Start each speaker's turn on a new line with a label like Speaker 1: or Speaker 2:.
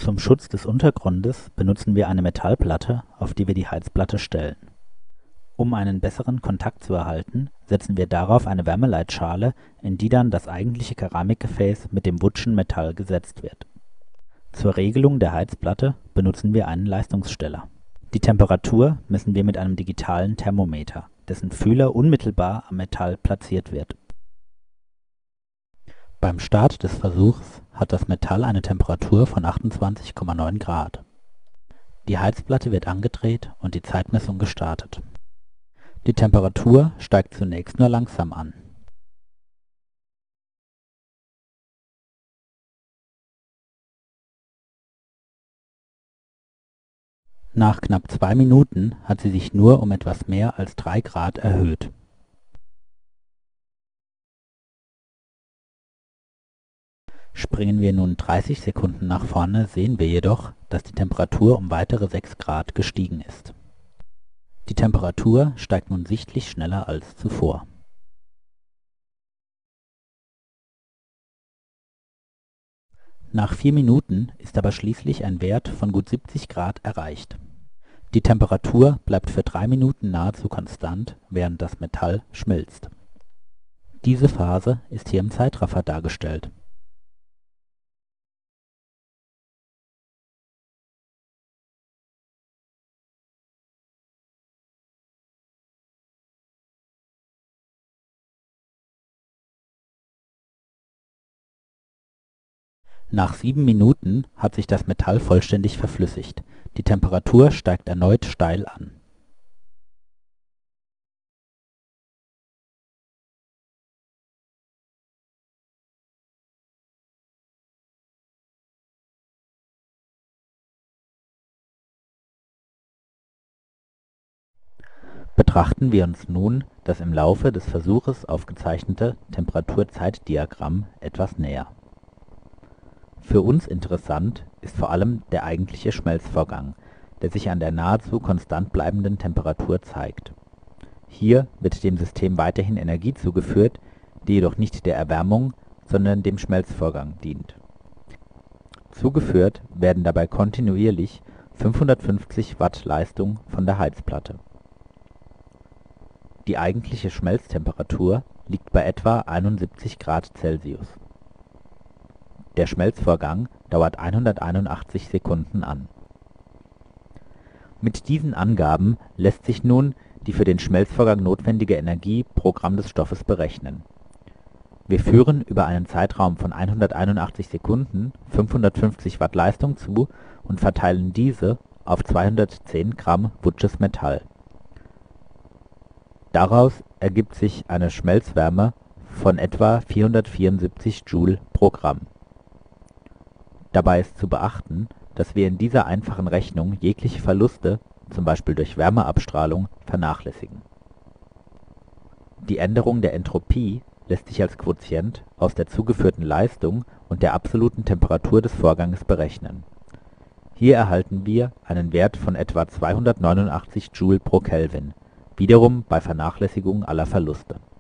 Speaker 1: Zum Schutz des Untergrundes benutzen wir eine Metallplatte, auf die wir die Heizplatte stellen. Um einen besseren Kontakt zu erhalten, setzen wir darauf eine Wärmeleitschale, in die dann das eigentliche Keramikgefäß mit dem Woodschen Metall gesetzt wird. Zur Regelung der Heizplatte benutzen wir einen Leistungssteller. Die Temperatur messen wir mit einem digitalen Thermometer, dessen Fühler unmittelbar am Metall platziert wird. Beim Start des Versuchs hat das Metall eine Temperatur von 28,9 Grad. Die Heizplatte wird angedreht und die Zeitmessung gestartet. Die Temperatur steigt zunächst nur langsam an. Nach knapp 2 Minuten hat sie sich nur um etwas mehr als 3 Grad erhöht. Springen wir nun 30 Sekunden nach vorne, sehen wir jedoch, dass die Temperatur um weitere 6 Grad gestiegen ist. Die Temperatur steigt nun sichtlich schneller als zuvor. Nach 4 Minuten ist aber schließlich ein Wert von gut 70 Grad erreicht. Die Temperatur bleibt für 3 Minuten nahezu konstant, während das Metall schmilzt. Diese Phase ist hier im Zeitraffer dargestellt. Nach 7 Minuten hat sich das Metall vollständig verflüssigt. Die Temperatur steigt erneut steil an. Betrachten wir uns nun das im Laufe des Versuches aufgezeichnete Temperaturzeitdiagramm etwas näher. Für uns interessant ist vor allem der eigentliche Schmelzvorgang, der sich an der nahezu konstant bleibenden Temperatur zeigt. Hier wird dem System weiterhin Energie zugeführt, die jedoch nicht der Erwärmung, sondern dem Schmelzvorgang dient. Zugeführt werden dabei kontinuierlich 550 Watt Leistung von der Heizplatte. Die eigentliche Schmelztemperatur liegt bei etwa 71 Grad Celsius. Der Schmelzvorgang dauert 181 Sekunden an. Mit diesen Angaben lässt sich nun die für den Schmelzvorgang notwendige Energie pro Gramm des Stoffes berechnen. Wir führen über einen Zeitraum von 181 Sekunden 550 Watt Leistung zu und verteilen diese auf 210 Gramm Woodsches Metall. Daraus ergibt sich eine Schmelzwärme von etwa 474 Joule pro Gramm. Dabei ist zu beachten, dass wir in dieser einfachen Rechnung jegliche Verluste, zum Beispiel durch Wärmeabstrahlung, vernachlässigen. Die Änderung der Entropie lässt sich als Quotient aus der zugeführten Leistung und der absoluten Temperatur des Vorganges berechnen. Hier erhalten wir einen Wert von etwa 289 Joule pro Kelvin, wiederum bei Vernachlässigung aller Verluste